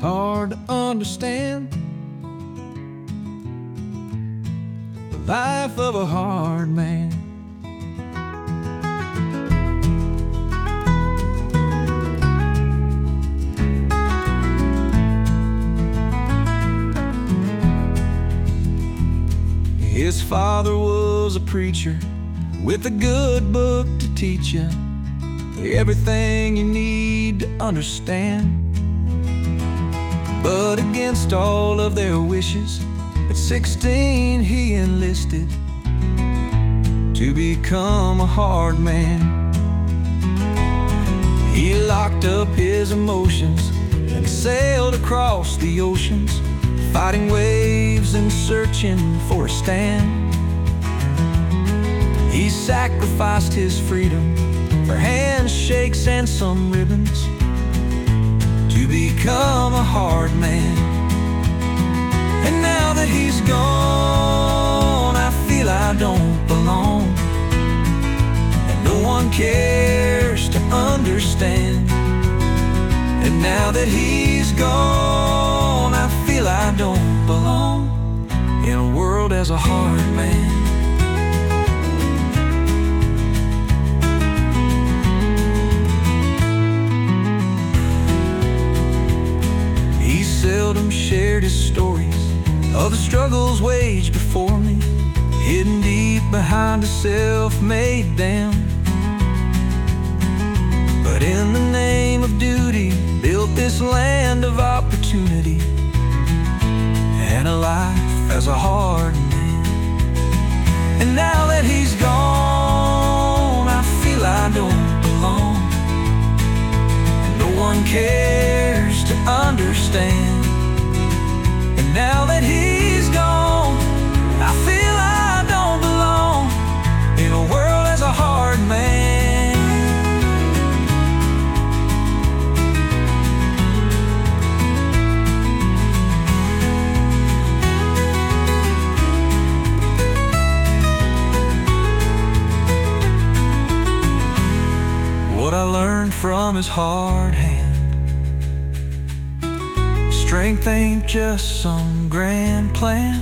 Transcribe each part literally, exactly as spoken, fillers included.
hard to understand the life of a hard man. His father was a preacher with a good book to teach you everything you need to understand. But against all of their wishes, at sixteen he enlisted to become a hard man. He locked up his emotions and sailed across the oceans, fighting waves and searching for a stand. He sacrificed his freedom for handshakes and some ribbons to become a hard man. And now that he's gone, I feel I don't belong, and no one cares to understand. And now that he's gone, I feel I don't belong in a world as a hard man. He seldom shared his stories of the struggles waged before me, hidden deep behind a self-made dam. But in the name of duty, built this land of opportunity and a life as a hard man. And now that he's gone, I feel I don't belong, and no one cares to understand. And now that he's gone, I feel I don't belong in a world as a hard man. What I learned from his hard hand: strength ain't just some grand plan,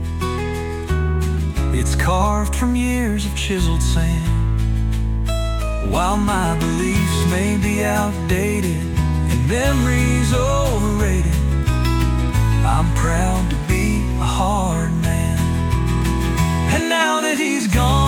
it's carved from years of chiseled sand. While my beliefs may be outdated and memories overrated, I'm proud to be a hard man. And now that he's gone,